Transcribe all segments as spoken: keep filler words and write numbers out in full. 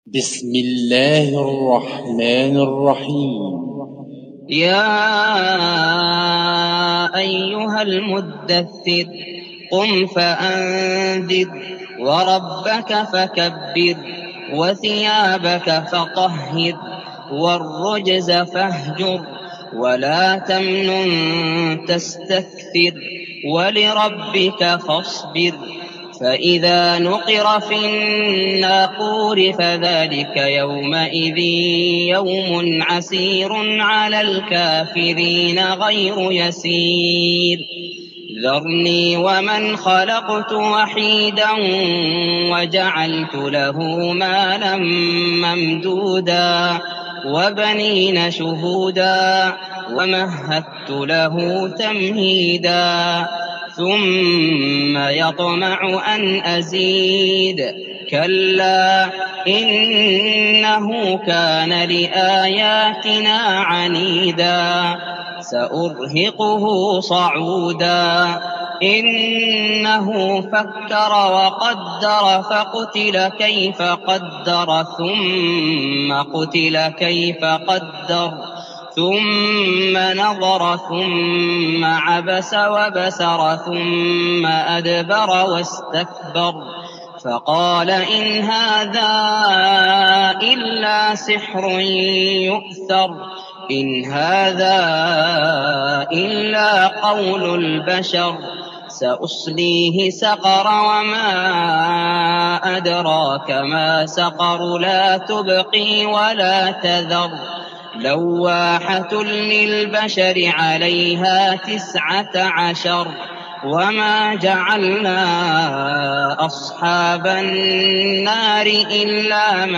بسم الله الرحمن الرحيم. يا أيها المدثر قم فأنذر وربك فكبر وثيابك فطهر والرجز فاهجر ولا تمنن تستكثر ولربك فاصبر. فإذا نقر في الناقور فذلك يومئذ يوم عسير على الكافرين غير يسير. ذرني ومن خلقت وحيدا وجعلت له مالا ممدودا وبنين شهودا ومهدت له تمهيدا ثم يطمع أن أزيد. كلا إنه كان لآياتنا عنيدا سأرهقه صعودا. إنه فكر وقدر فقتل كيف قدر ثم قتل كيف قدر ثم نظر ثم عبس وبسر ثم أدبر واستكبر فقال إن هذا إلا سحر يؤثر إن هذا إلا قول البشر. سأصليه سقر وما أدراك ما سقر لا تبقي ولا تذر لواحة للبشر عليها تسعة عشر. وما جعلنا أصحاب النار إلا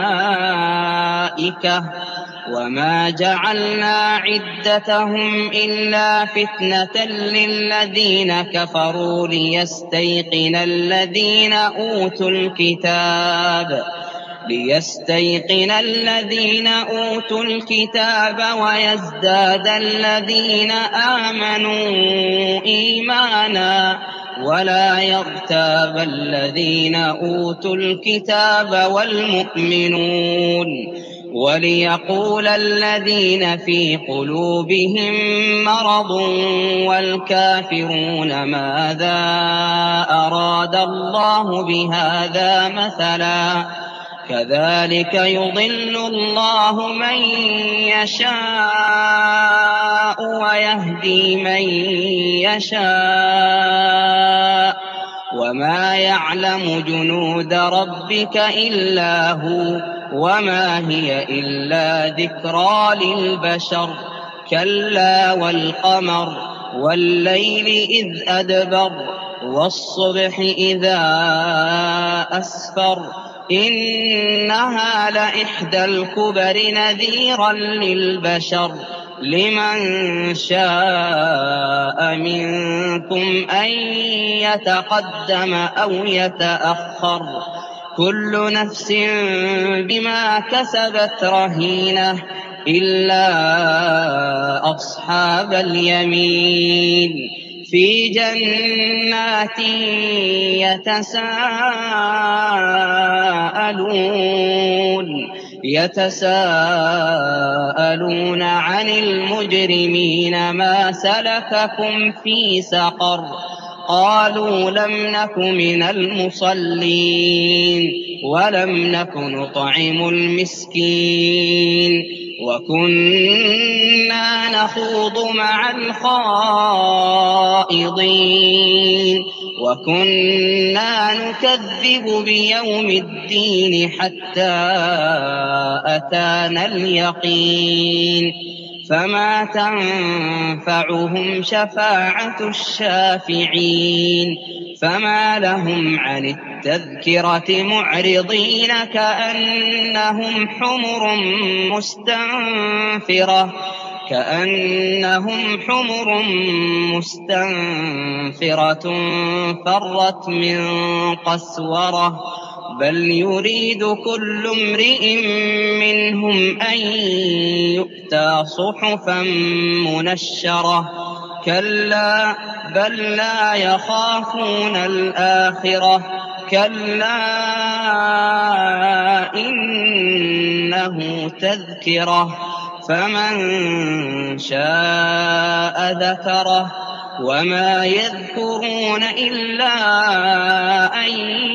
ملائكة وما جعلنا عدتهم إلا فتنة للذين كفروا ليستيقن الذين أوتوا الكتاب ليستيقن الذين أوتوا الكتاب ويزداد الذين آمنوا إيمانا ولا يرتاب الذين أوتوا الكتاب والمؤمنون وليقول الذين في قلوبهم مرض والكافرون ماذا أراد الله بهذا مثلا. كذلك يضل الله من يشاء ويهدي من يشاء وما يعلم جنود ربك إلا هو وما هي إلا ذكرى للبشر. كلا والقمر والليل إذ أدبر والصبح إذا أسفر إنها لإحدى الكبر نذيرا للبشر. لمن شاء منكم أن يتقدم أو يتأخر كل نفس بما كسبت رهينة إلا أصحاب اليمين في جنات يتساءلون يتساءلون عن المجرمين ما سلككم في سقر قالوا لم نك من المصلين ولم نك نطعم المسكين وكنا نخوض مع الخائضين وكنا نكذب بيوم الدين حتى أتانا اليقين فما تنفعهم شفاعة الشافعين. فما لهم عن التذكرة معرضين كأنهم حمر مستنفرة كأنهم حمر مستنفرة فرت من قسورة بل يريد كل امرئ منهم أن يؤتى صحفا منشرة. كلا بل لا يخافون الآخرة كلا إن كأنه تذكرة فمن شاء ذكره وما يذكرون إلا أن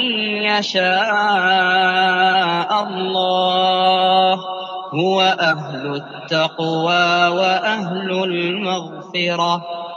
يشاء الله هو أهل التقوى وأهل المغفرة